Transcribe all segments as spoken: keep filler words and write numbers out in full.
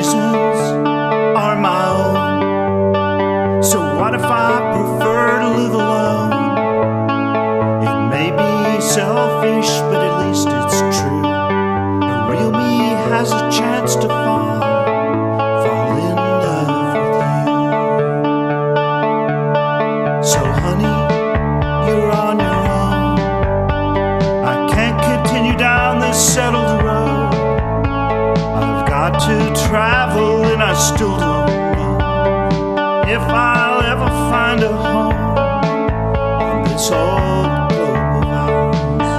reasons are my own. So what if I prefer to live alone? It may be selfish, but at least it's true. The real me has a chance to fall, fall in love with you. So honey, you're on your own. I can't continue down this settled road. I've got to travel and I still don't know if I'll ever find a home on this old globe of ours.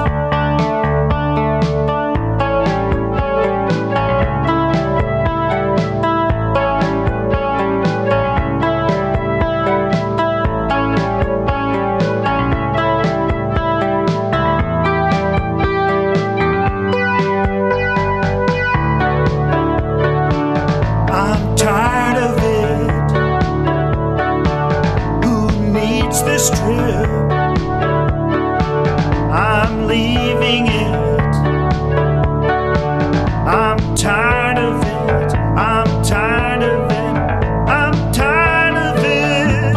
I'm tired of it. Who needs this trip? I'm leaving it. I'm tired of it. I'm tired of it. I'm tired of it.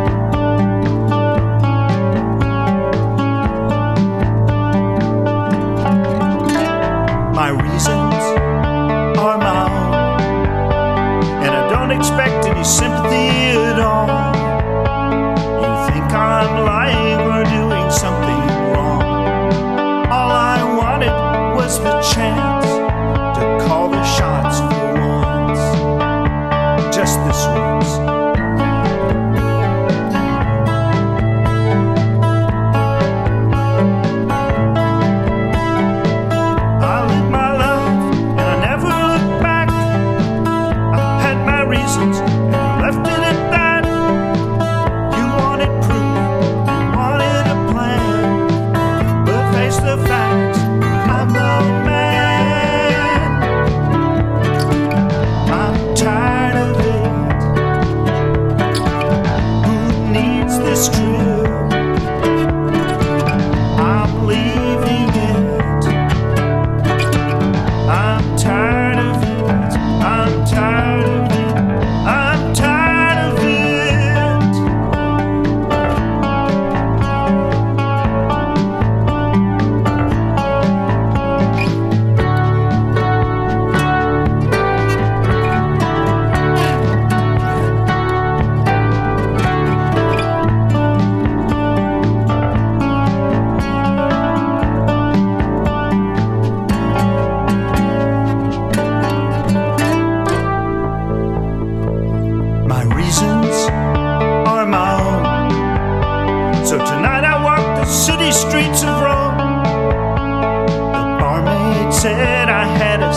My reasons are my own, and I don't expect any sympathy at all. You think I'm lying or doing something wrong. All I wanted was the chance to call the shots for once, just this once. I lived my life and I never looked back. I had my reasons and I left it at that. You wanted proof, you wanted a plan, but face the facts, I'm the man. I'm tired of it. Who needs this trip? I'm leaving it. I'm tired of it. I'm tired of it. I'm tired of it. My reasons are my own. So tonight I walk the city streets of Rome. The barmaid said I had a